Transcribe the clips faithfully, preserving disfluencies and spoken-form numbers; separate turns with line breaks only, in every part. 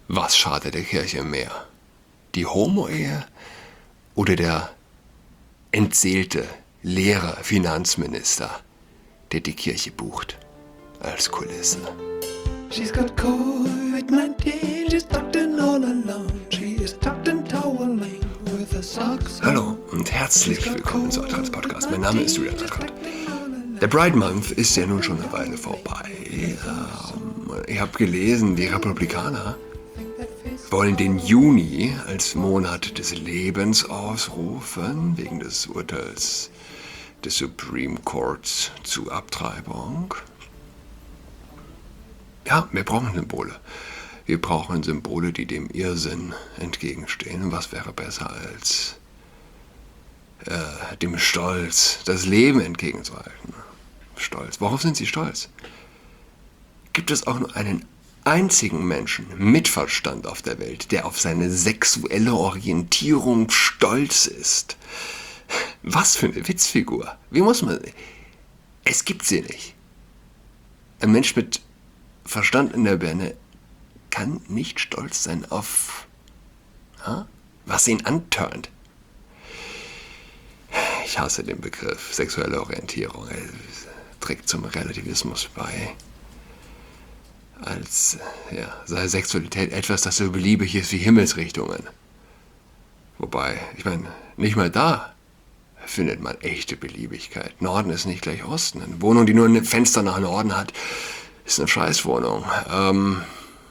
Was schadet der Kirche mehr? Die Homo-Ehe oder der entseelte, leere Finanzminister, der die Kirche bucht als Kulisse?
She's got covid nineteen, she's tucked in all alone. She is tucked in toweling with her socks on.
Hallo und herzlich willkommen zu Adrats Podcast. Mein Name ist Julian Adrat. Der Pride Month ist ja nun schon eine Weile vorbei. Ähm, ich habe gelesen, die Republikaner wollen den Juni als Monat des Lebens ausrufen, wegen des Urteils des Supreme Courts zur Abtreibung. Ja, wir brauchen Symbole. Wir brauchen Symbole, die dem Irrsinn entgegenstehen. Und was wäre besser als äh, dem Stolz, das Leben entgegenzuhalten? Stolz. Worauf sind Sie stolz? Gibt es auch nur einen einzigen Menschen mit Verstand auf der Welt, der auf seine sexuelle Orientierung stolz ist? Was für eine Witzfigur. Wie muss man... Es gibt sie nicht. Ein Mensch mit Verstand in der Birne kann nicht stolz sein auf, ja, was ihn antörnt. Ich hasse den Begriff sexuelle Orientierung. Er trägt zum Relativismus bei. Als ja, sei Sexualität etwas, das so beliebig ist wie Himmelsrichtungen. Wobei, ich meine, nicht mal da findet man echte Beliebigkeit. Norden ist nicht gleich Osten. Eine Wohnung, die nur ein Fenster nach Norden hat, ist eine Scheißwohnung. Ähm,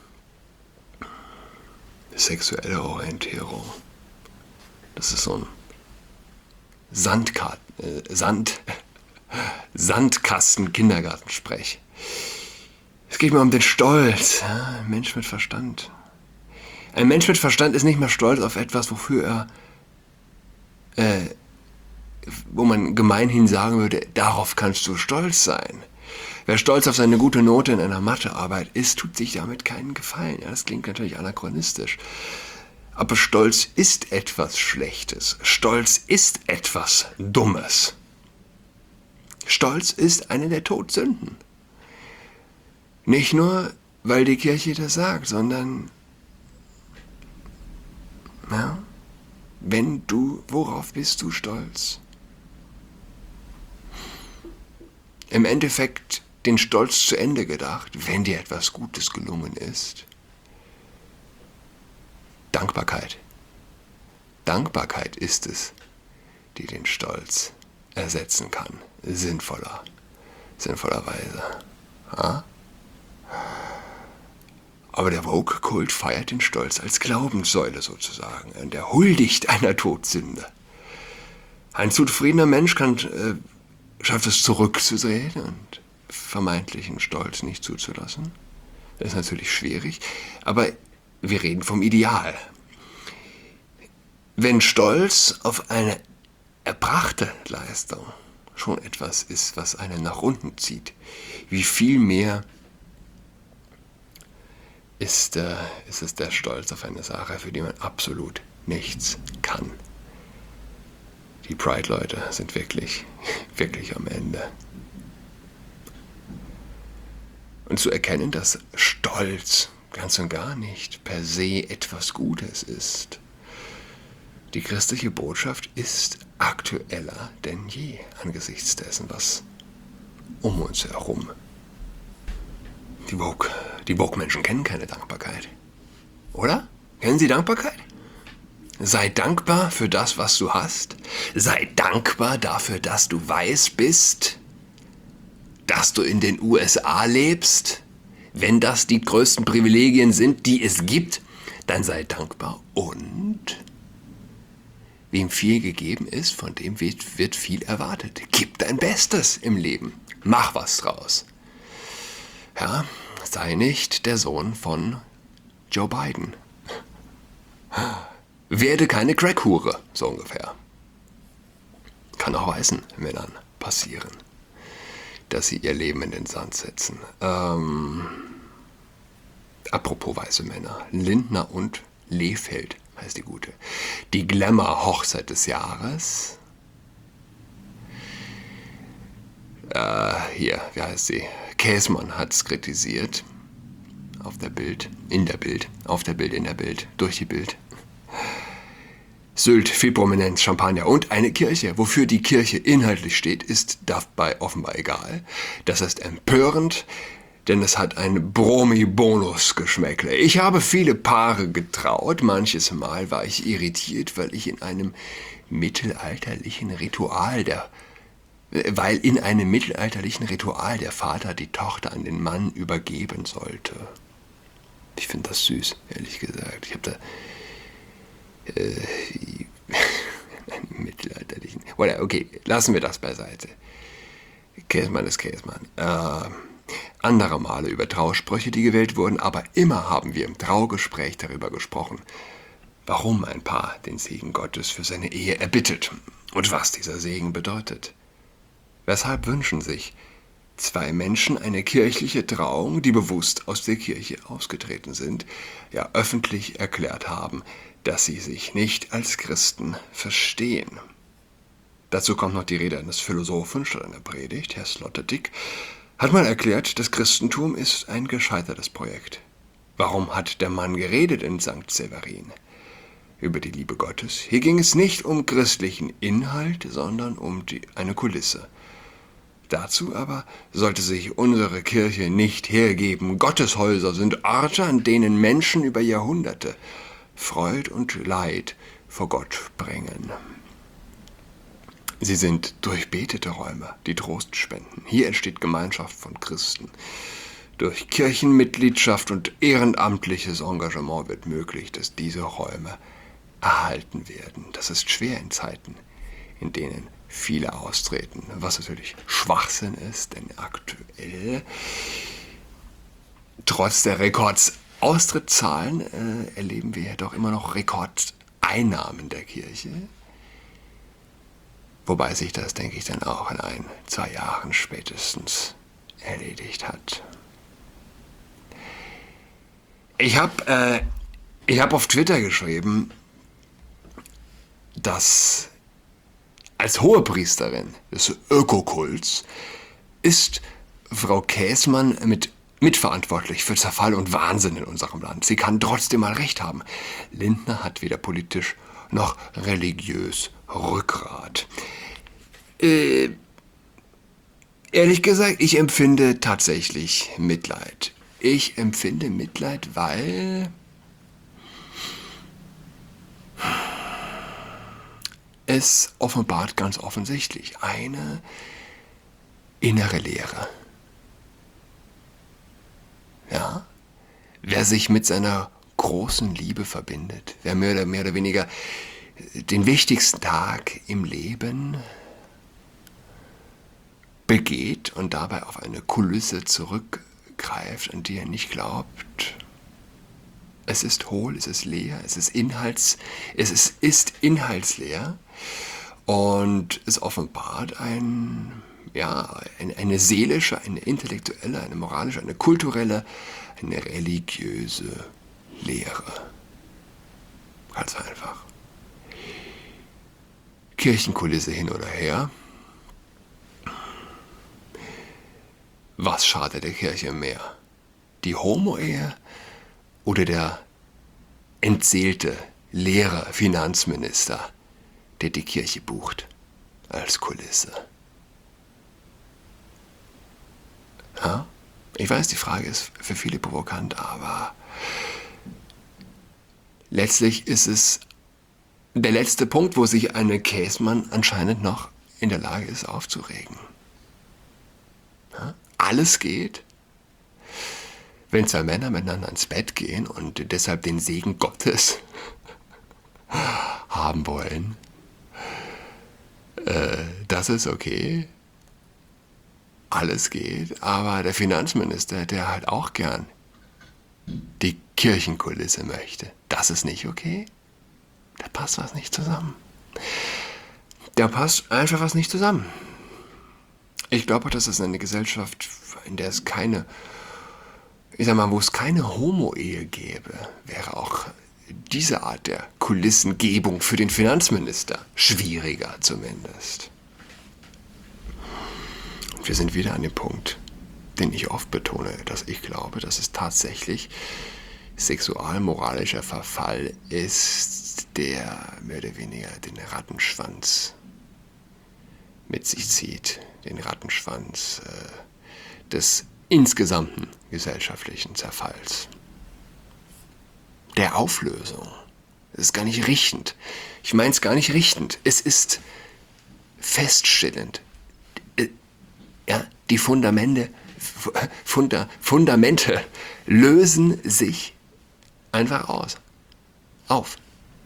sexuelle Orientierung. Das ist so ein Sandkarten, äh, Sand, Sandkasten-Kindergartensprech. Es geht mir um den Stolz. Ja, ein Mensch mit Verstand. Ein Mensch mit Verstand ist nicht mehr stolz auf etwas, wofür er, äh, wo man gemeinhin sagen würde, darauf kannst du stolz sein. Wer stolz auf seine gute Note in einer Mathearbeit ist, tut sich damit keinen Gefallen. Ja, das klingt natürlich anachronistisch. Aber Stolz ist etwas Schlechtes. Stolz ist etwas Dummes. Stolz ist eine der Todsünden. Nicht nur, weil die Kirche das sagt, sondern, ja, wenn du, worauf bist du stolz? Im Endeffekt den Stolz zu Ende gedacht, wenn dir etwas Gutes gelungen ist. Dankbarkeit. Dankbarkeit ist es, die den Stolz ersetzen kann. Sinnvoller. Sinnvollerweise. Ja? Aber der Woke-Kult feiert den Stolz als Glaubenssäule sozusagen. Und er huldigt einer Todsünde. Ein zufriedener Mensch kann, äh, schafft es zurückzudrehen und vermeintlichen Stolz nicht zuzulassen. Das ist natürlich schwierig, aber wir reden vom Ideal. Wenn Stolz auf eine erbrachte Leistung schon etwas ist, was einen nach unten zieht, wie viel mehr ist, äh, ist es der Stolz auf eine Sache, für die man absolut nichts kann. Die Pride-Leute sind wirklich, wirklich am Ende. Und zu erkennen, dass Stolz ganz und gar nicht per se etwas Gutes ist. Die christliche Botschaft ist aktueller denn je angesichts dessen, was um uns herum. Die Woke, die Woke-Menschen kennen keine Dankbarkeit. Oder? Kennen sie Dankbarkeit? Sei dankbar für das, was du hast. Sei dankbar dafür, dass du weiß bist, dass du in den U S A lebst. Wenn das die größten Privilegien sind, die es gibt, dann sei dankbar. Und wem viel gegeben ist, von dem wird, wird viel erwartet. Gib dein Bestes im Leben. Mach was draus. Ja, sei nicht der Sohn von Joe Biden. Werde keine Crackhure, so ungefähr. Kann auch weißen Männern passieren, dass sie ihr Leben in den Sand setzen. Ähm, apropos weiße Männer. Lindner und Lehfeld heißt die gute. Die Glamour-Hochzeit des Jahres. Äh, hier, wie heißt sie? Käsmann hat es kritisiert. auf der Bild, in der Bild, auf der Bild, in der Bild, durch die Bild. Sylt, viel Prominenz, Champagner und eine Kirche. Wofür die Kirche inhaltlich steht, ist dabei offenbar egal. Das ist empörend, denn es hat ein Bromi-Bonus-Geschmäckle. Ich habe viele Paare getraut, manches Mal war ich irritiert, weil ich in einem mittelalterlichen Ritual der weil in einem mittelalterlichen Ritual der Vater die Tochter an den Mann übergeben sollte. Ich finde das süß, ehrlich gesagt. Ich habe da äh, einen mittelalterlichen... Oder okay, lassen wir das beiseite. Käsmann ist Käsmann. Äh, andere Male über Trausprüche, die gewählt wurden, aber immer haben wir im Traugespräch darüber gesprochen, warum ein Paar den Segen Gottes für seine Ehe erbittet und was dieser Segen bedeutet. Weshalb wünschen sich zwei Menschen eine kirchliche Trauung, die bewusst aus der Kirche ausgetreten sind, ja öffentlich erklärt haben, dass sie sich nicht als Christen verstehen. Dazu kommt noch die Rede eines Philosophen statt einer Predigt. Herr Sloterdijk hat mal erklärt, das Christentum ist ein gescheitertes Projekt. Warum hat der Mann geredet in Sankt Severin? Über die Liebe Gottes. Hier ging es nicht um christlichen Inhalt, sondern um die, eine Kulisse. Dazu aber sollte sich unsere Kirche nicht hergeben. Gotteshäuser sind Orte, an denen Menschen über Jahrhunderte Freud und Leid vor Gott bringen. Sie sind durchbetete Räume, die Trost spenden. Hier entsteht Gemeinschaft von Christen. Durch Kirchenmitgliedschaft und ehrenamtliches Engagement wird möglich, dass diese Räume erhalten werden. Das ist schwer in Zeiten, in denen viele austreten, was natürlich Schwachsinn ist, denn aktuell, trotz der Rekordaustrittszahlen, äh, erleben wir ja doch immer noch Rekordeinnahmen der Kirche, wobei sich das, denke ich, dann auch in ein, zwei Jahren spätestens erledigt hat. Ich habe äh, ich hab auf Twitter geschrieben, dass als Hohepriesterin des Ökokults ist Frau Käsmann mit, mitverantwortlich für Zerfall und Wahnsinn in unserem Land. Sie kann trotzdem mal recht haben. Lindner hat weder politisch noch religiös Rückgrat. Äh, ehrlich gesagt, ich empfinde tatsächlich Mitleid. Ich empfinde Mitleid, weil es offenbart ganz offensichtlich eine innere Leere. Ja? Wer sich mit seiner großen Liebe verbindet, wer mehr oder, mehr oder weniger den wichtigsten Tag im Leben begeht und dabei auf eine Kulisse zurückgreift, an die er nicht glaubt, es ist hohl, es ist leer, es ist Inhalts, es ist, ist inhaltsleer und es offenbart ein, ja, eine, eine seelische, eine intellektuelle, eine moralische, eine kulturelle, eine religiöse Leere. Ganz einfach. Kirchenkulisse hin oder her. Was schadet der Kirche mehr? Die Homo-Ehe oder der entseelte, leere Finanzminister, der die Kirche bucht als Kulisse? Ja? Ich weiß, die Frage ist für viele provokant, aber letztlich ist es der letzte Punkt, wo sich eine Käsmann anscheinend noch in der Lage ist, aufzuregen. Ja? Alles geht, wenn zwei Männer miteinander ins Bett gehen und deshalb den Segen Gottes haben wollen. Äh, das ist okay. Alles geht, aber der Finanzminister, der halt auch gern die Kirchenkulisse möchte, das ist nicht okay. Da passt was nicht zusammen. Da passt einfach was nicht zusammen. Ich glaube, das ist eine Gesellschaft, in der es keine, ich sag mal, wo es keine Homo-Ehe gäbe, wäre auch diese Art der Kulissengebung für den Finanzminister schwieriger zumindest. Und wir sind wieder an dem Punkt, den ich oft betone, dass ich glaube, dass es tatsächlich sexualmoralischer Verfall ist, der mehr oder weniger den Rattenschwanz mit sich zieht, den Rattenschwanz äh, des insgesamten gesellschaftlichen Zerfalls, der Auflösung. Es ist gar nicht richtend. Ich meine es gar nicht richtend. Es ist feststellend. Ja, die Fundamente, Funda, Fundamente lösen sich einfach aus. Auf.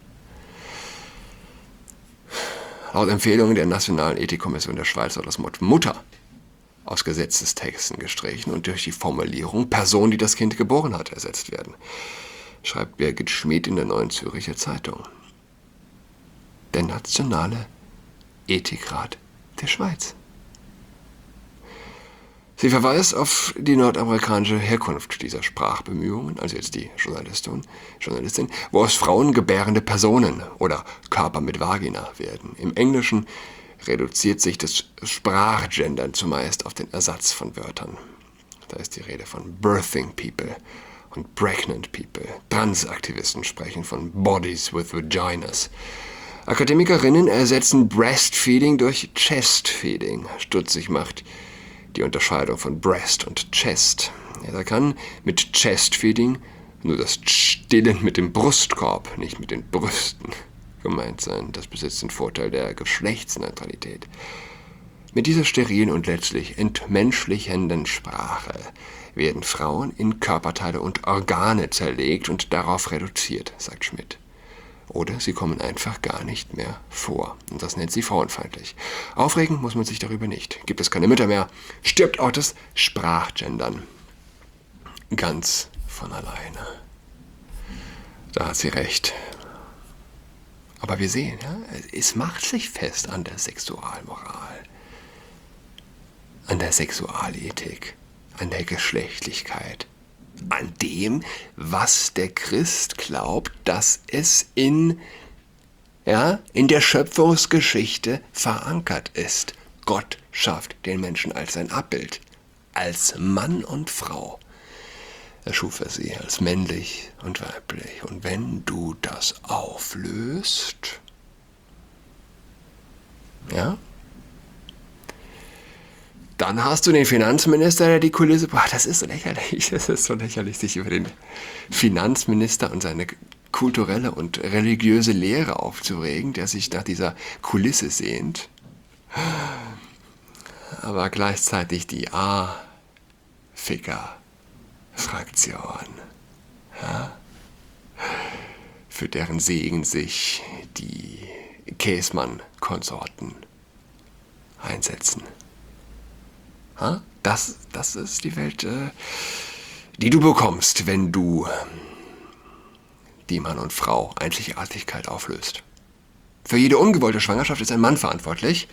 Laut Empfehlungen der Nationalen Ethikkommission der Schweiz soll das Wort Mutter aus Gesetzestexten gestrichen und durch die Formulierung Person, die das Kind geboren hat, ersetzt werden, schreibt Birgit Schmid in der Neuen Zürcher Zeitung. Der Nationale Ethikrat der Schweiz. Sie verweist auf die nordamerikanische Herkunft dieser Sprachbemühungen, also jetzt die Journalistin, Journalistin, wo aus Frauen gebärende Personen oder Körper mit Vagina werden. Im Englischen reduziert sich das Sprachgendern zumeist auf den Ersatz von Wörtern. Da ist die Rede von Birthing People und Pregnant People. Transaktivisten sprechen von Bodies with Vaginas. Akademikerinnen ersetzen Breastfeeding durch Chestfeeding. Stutzig macht die Unterscheidung von Breast und Chest. Ja, da kann mit Chestfeeding nur das Stillen mit dem Brustkorb, nicht mit den Brüsten gemeint sein. Das besitzt den Vorteil der Geschlechtsneutralität. Mit dieser sterilen und letztlich entmenschlichenden Sprache werden Frauen in Körperteile und Organe zerlegt und darauf reduziert, sagt Schmid. Oder sie kommen einfach gar nicht mehr vor. Und das nennt sie frauenfeindlich. Aufregen muss man sich darüber nicht. Gibt es keine Mütter mehr, stirbt auch das Sprachgendern. Ganz von alleine. Da hat sie recht. Aber wir sehen, ja, es macht sich fest an der Sexualmoral, an der Sexualethik, an der Geschlechtlichkeit, an dem, was der Christ glaubt, dass es in, ja, in der Schöpfungsgeschichte verankert ist. Gott schafft den Menschen als sein Abbild, als Mann und Frau. Er schuf er sie als männlich und weiblich. Und wenn du das auflöst, ja, dann hast du den Finanzminister, der die Kulisse... Boah, das ist so lächerlich, das ist so lächerlich, sich über den Finanzminister und seine kulturelle und religiöse Lehre aufzuregen, der sich nach dieser Kulisse sehnt, aber gleichzeitig die A-Ficker-Fraktion, ja, für deren Segen sich die Käsmann-Konsorten einsetzen. Das, das ist die Welt, die du bekommst, wenn du die Mann und Frau Einzigartigkeit auflöst. Für jede ungewollte Schwangerschaft ist ein Mann verantwortlich.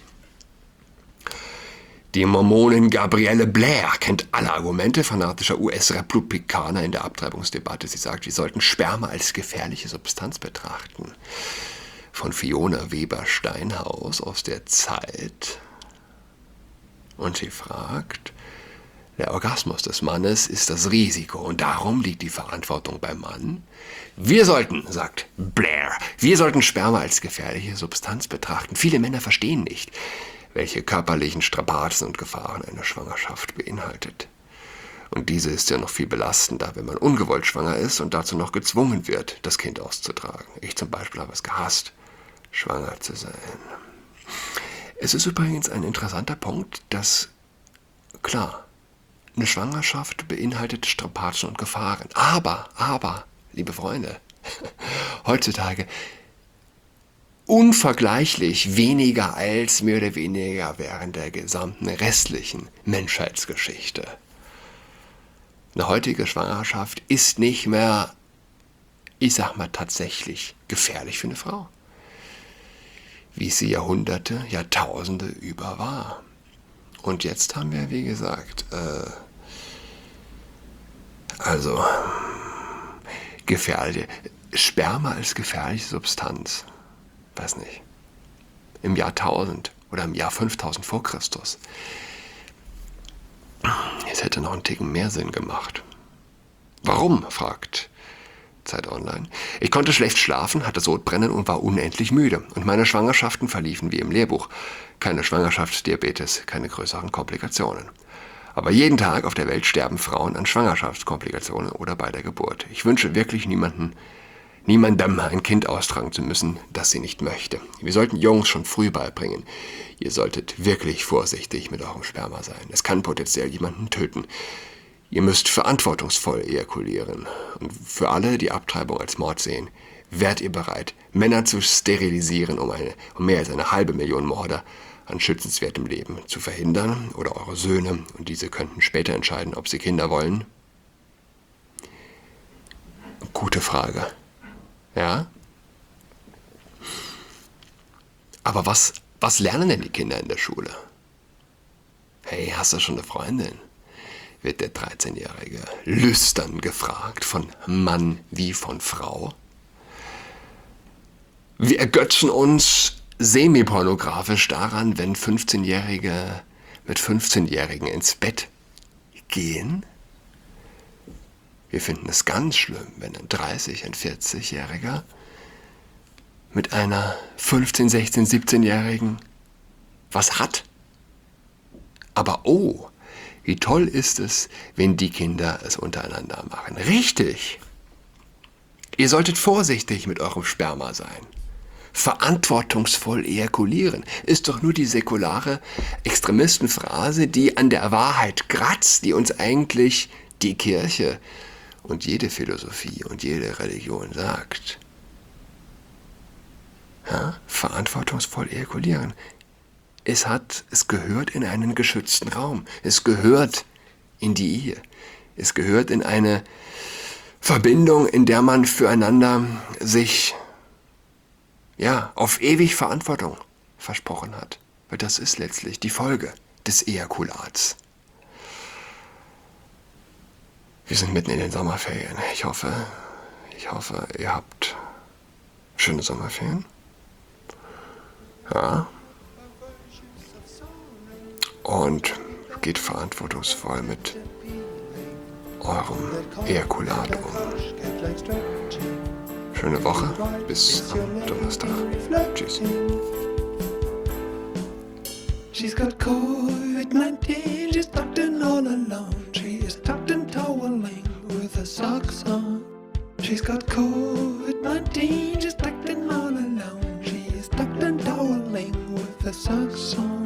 Die Mormonin Gabrielle Blair kennt alle Argumente fanatischer U S-Republikaner in der Abtreibungsdebatte. Sie sagt, wir sollten Sperma als gefährliche Substanz betrachten. Von Fiona Weber-Steinhaus aus der Zeit. Und sie fragt, der Orgasmus des Mannes ist das Risiko und darum liegt die Verantwortung beim Mann. Wir sollten, sagt Blair, wir sollten Sperma als gefährliche Substanz betrachten. Viele Männer verstehen nicht, welche körperlichen Strapazen und Gefahren eine Schwangerschaft beinhaltet. Und diese ist ja noch viel belastender, wenn man ungewollt schwanger ist und dazu noch gezwungen wird, das Kind auszutragen. Ich zum Beispiel habe es gehasst, schwanger zu sein. Es ist übrigens ein interessanter Punkt, dass, klar, eine Schwangerschaft beinhaltet Strapazen und Gefahren. Aber, aber, liebe Freunde, heutzutage unvergleichlich weniger als mehr oder weniger während der gesamten restlichen Menschheitsgeschichte. Eine heutige Schwangerschaft ist nicht mehr, ich sag mal, tatsächlich gefährlich für eine Frau, wie sie Jahrhunderte, Jahrtausende über war. Und jetzt haben wir, wie gesagt, äh, also gefährliche, Sperma als gefährliche Substanz, weiß nicht, im Jahr tausend oder im Jahr fünftausend vor Christus. Es hätte noch einen Ticken mehr Sinn gemacht. Warum? Fragt Zeit Online. Ich konnte schlecht schlafen, hatte Sodbrennen und war unendlich müde. Und meine Schwangerschaften verliefen wie im Lehrbuch. Keine Schwangerschaft, Diabetes, keine größeren Komplikationen. Aber jeden Tag auf der Welt sterben Frauen an Schwangerschaftskomplikationen oder bei der Geburt. Ich wünsche wirklich niemanden, niemandem ein Kind austragen zu müssen, das sie nicht möchte. Wir sollten Jungs schon früh beibringen. Ihr solltet wirklich vorsichtig mit eurem Sperma sein. Es kann potenziell jemanden töten. Ihr müsst verantwortungsvoll ejakulieren. Und für alle, die Abtreibung als Mord sehen, wärt ihr bereit, Männer zu sterilisieren, um, eine, um mehr als eine halbe Million Morde an schützenswertem Leben zu verhindern, oder eure Söhne, und diese könnten später entscheiden, ob sie Kinder wollen? Gute Frage. Ja? Aber was, was lernen denn die Kinder in der Schule? Hey, hast du schon eine Freundin? Wird der dreizehnjährige lüstern gefragt, von Mann wie von Frau. Wir ergötzen uns semi-pornografisch daran, wenn fünfzehnjährige mit fünfzehnjährigen ins Bett gehen. Wir finden es ganz schlimm, wenn ein dreißig-, ein vierzigjähriger mit einer fünfzehn-, sechzehn-, siebzehnjährigen was hat. Aber oh, wie toll ist es, wenn die Kinder es untereinander machen. Richtig! Ihr solltet vorsichtig mit eurem Sperma sein. Verantwortungsvoll ejakulieren ist doch nur die säkulare Extremistenphrase, die an der Wahrheit kratzt, die uns eigentlich die Kirche und jede Philosophie und jede Religion sagt. Ja? Verantwortungsvoll ejakulieren. Es hat, es gehört in einen geschützten Raum. Es gehört in die Ehe. Es gehört in eine Verbindung, in der man füreinander sich ja, auf ewig Verantwortung versprochen hat. Weil das ist letztlich die Folge des Ejakulats. Wir sind mitten in den Sommerferien. Ich hoffe, ich hoffe, ihr habt schöne Sommerferien. Ja. Und geht verantwortungsvoll mit eurem Ejakulat um. Schöne Woche, bis am Donnerstag. Tschüss.
She's got COVID nineteen, she's tucked in all alone. She is tucked and toweling with her socks on. She's got COVID nineteen, she's tucked in all alone. She is tucked and toweling with her socks on.